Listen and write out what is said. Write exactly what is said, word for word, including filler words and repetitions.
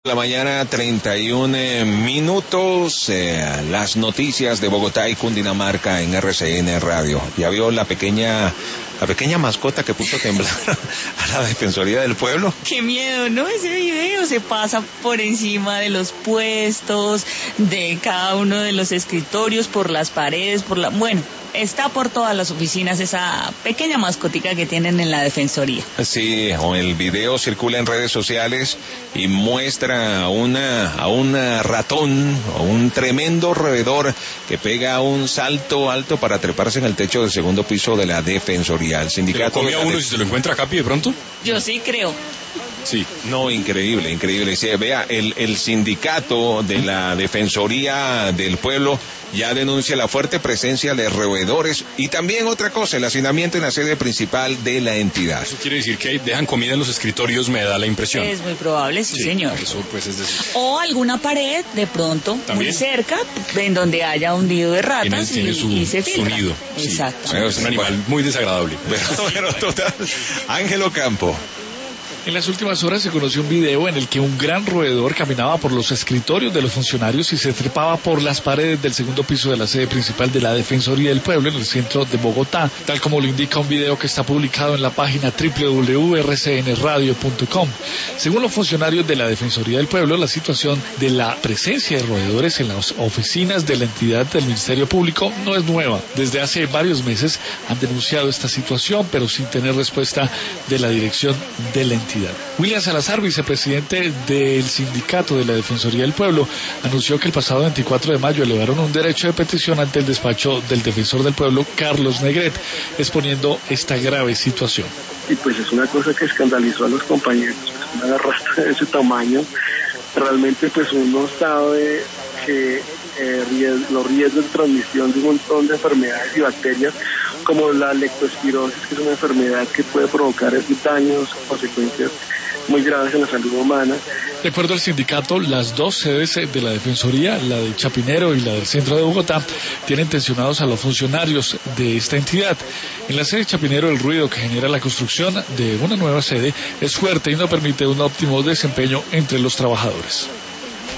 La mañana, treinta y un eh, minutos, eh, las noticias de Bogotá y Cundinamarca en R C N Radio. Ya vio la pequeña, la pequeña mascota que puso a temblar a la Defensoría del Pueblo. Qué miedo, ¿no? Ese video se pasa por encima de los puestos, de cada uno de los escritorios, por las paredes, por la... Bueno, está por todas las oficinas esa pequeña mascotica que tienen en la Defensoría. Sí, el video circula en redes sociales y muestra a una a un ratón, a un tremendo roedor que pega un salto alto para treparse en el techo del segundo piso de la Defensoría. El sindicato... ¿Se lo come a uno si se lo encuentra Capi de pronto? Yo sí creo. Sí, no, increíble, increíble. Sí, vea, el, el sindicato de la Defensoría del Pueblo ya denuncia la fuerte presencia de roedores y también otra cosa, el hacinamiento en la sede principal de la entidad. Eso quiere decir que dejan comida en los escritorios, me da la impresión. Es muy probable, sí, sí señor. Eso pues es decir. O alguna pared, de pronto, ¿también? Muy cerca, en donde haya un nido de ratas tiene, y, tiene su, y se su filtra. nido. Exacto. Sí, es un animal muy desagradable. Pero, pero total, Ángelo Campo. En las últimas horas se conoció un video en el que un gran roedor caminaba por los escritorios de los funcionarios y se trepaba por las paredes del segundo piso de la sede principal de la Defensoría del Pueblo en el centro de Bogotá, tal como lo indica un video que está publicado en la página doble u doble u doble u punto r c n radio punto com. Según los funcionarios de la Defensoría del Pueblo, la situación de la presencia de roedores en las oficinas de la entidad del Ministerio Público no es nueva. Desde hace varios meses han denunciado esta situación, pero sin tener respuesta de la dirección de la entidad. William Salazar, vicepresidente del sindicato de la Defensoría del Pueblo, anunció que el pasado veinticuatro de mayo elevaron un derecho de petición ante el despacho del defensor del pueblo, Carlos Negret, exponiendo esta grave situación. Y pues es una cosa que escandalizó a los compañeros, pues una arrastra de ese tamaño. Realmente pues uno sabe que eh, riesgos, los riesgos de transmisión de un montón de enfermedades y bacterias, como la leptospirosis, que es una enfermedad que puede provocar daños, consecuencias muy graves en la salud humana. De acuerdo al sindicato, las dos sedes de la Defensoría, la de Chapinero y la del centro de Bogotá, tienen tensionados a los funcionarios de esta entidad. En la sede Chapinero, el ruido que genera la construcción de una nueva sede es fuerte y no permite un óptimo desempeño entre los trabajadores.